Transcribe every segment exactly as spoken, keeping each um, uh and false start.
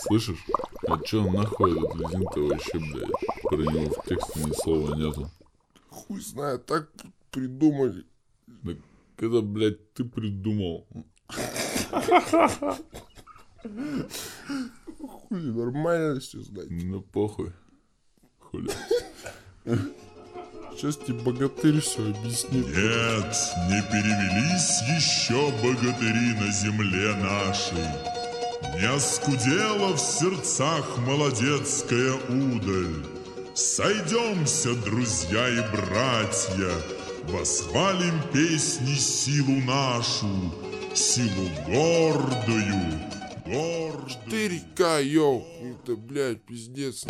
Слышишь? А чё нахуй этот лизин-то вообще, блядь? Про него в тексте ни слова нету. Хуй знает, так придумали. Да когда, блядь, ты придумал? Хуй, нормально все знать. Ну похуй. Хули. Сейчас тебе богатырь все объяснит. Нет, не перевелись еще богатыри на земле нашей. Не оскудела в сердцах молодецкая удаль. Сойдемся, друзья и братья, восхвалим песни силу нашу, силу гордую, гордую. четыре ка, йоу, это, блядь, пиздец.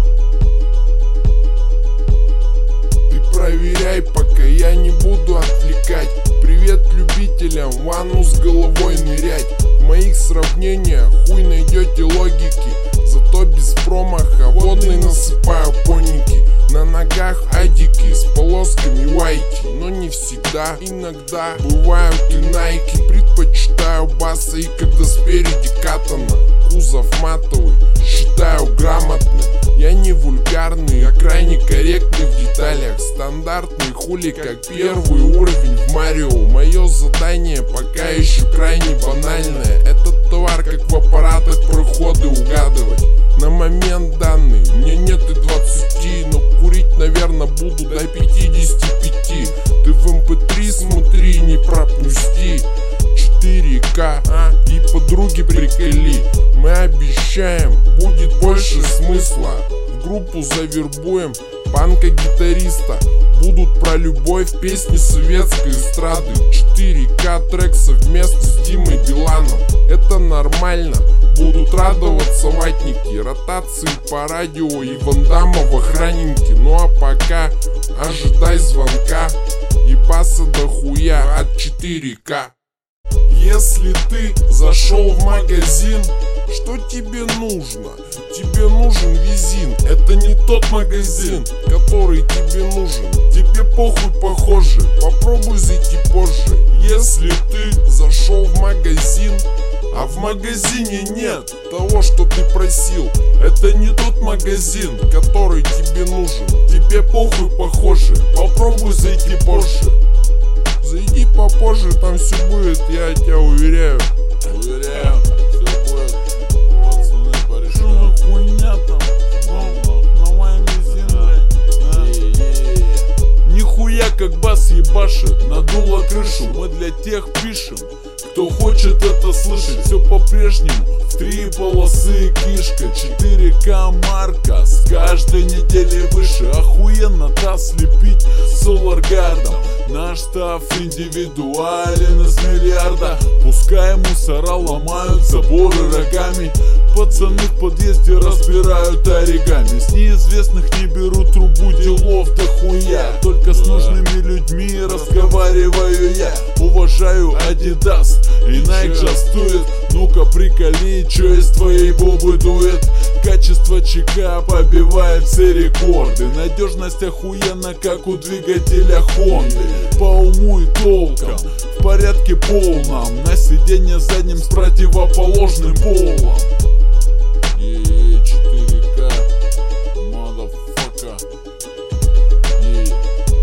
Ты проверяй, пока я не буду отвлекать. Привет любителям в ванну с головой нырять. В моих сравнениях хуй найдете логики, зато без промаха водный насыпаю поники. На ногах адики с полосками вайки, но не всегда, иногда бывают и найки. Предпочитаю басы, и когда спереди катана. Кузов матовый, считаю грамотным. Я не вульгарный, а крайне корректный в деталях. Стандартный хули, как первый уровень в Марио. Мое задание пока еще крайне банальное. Этот товар, как в аппаратах проходы угадывать. На момент данный мне нет и двадцати, но курить, наверное, буду до пятидесяти пяти. Ты в эм пэ три смотри, не пропусти. четыре ка, а? И подруги приколи. Мы обещаем, будет больше смысла. В группу завербуем панка-гитариста. Будут про любовь песни советской эстрады. четыре ка трек совместно с Димой Биланом. Это нормально, будут радоваться ватники. Ротации по радио и Ван Дамма в охраннике. Ну а пока ожидай звонка и баса до хуя от четыре ка. Если ты зашел в магазин, что тебе нужно? Тебе нужен визин. Это не тот магазин, который тебе нужен. Тебе похуй, похоже, попробуй зайти позже. Если ты зашел в магазин, а в магазине нет того, что ты просил, это не тот магазин, который тебе нужен. Тебе похуй, похоже, попробуй зайти позже. Зайди попозже, там все будет, я тебя уверяю. Уверяю, все будет. Пацаны порешают. Что за хуйня там? Новая мизина. Нихуя как бас ебашит, надуло крышу. Мы для тех пишем, кто хочет это слышать. Все по-прежнему, в три полосы кишка. четыре ка марка, с каждой недели выше. Охуенно-то слепить соларгардом. Наш став индивидуален из миллиарда. Пускай мусора ломают заборы рогами. Пацаны в подъезде разбирают оригами. С неизвестных не берут трубу, делов до хуя. Только с нужными людьми разговариваю я. Уважаю Адидас и Nike жастует. Ну-ка приколи, чё из твоей бобы дует. Качество ЧК побивает все рекорды. Надежность охуенно, как у двигателя Хонды. По уму и толкам, в порядке полном. На сиденье задним с противоположным полом. Е-е, четыре ка, motherfucker. Е-е.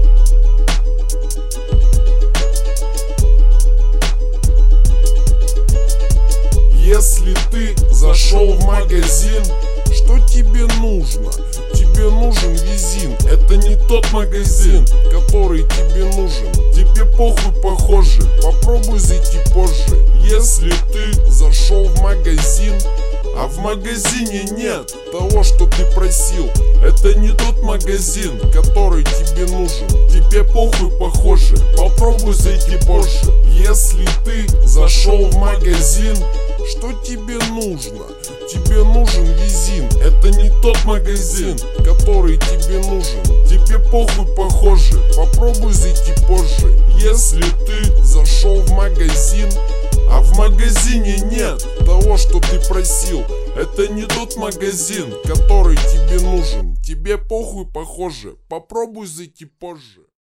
Если ты зашел в магазин, что тебе нужно? Тебе нужен визин. Это не тот магазин, который тебе нужен. Тебе похуй, похоже, попробуй зайти позже. Если ты зашел в магазин, а в магазине нет того, что ты просил, это не тот магазин, который тебе нужен. Тебе похуй, похоже, попробуй зайти позже. Если ты зашел в магазин, что тебе нужно? Тебе нужен визин. Это не тот магазин, который тебе нужен. Тебе похуй, похоже, попробуй зайти позже. Если ты зашел в магазин, а в магазине нет того, что ты просил, это не тот магазин, который тебе нужен. Тебе похуй, похоже, попробуй зайти позже.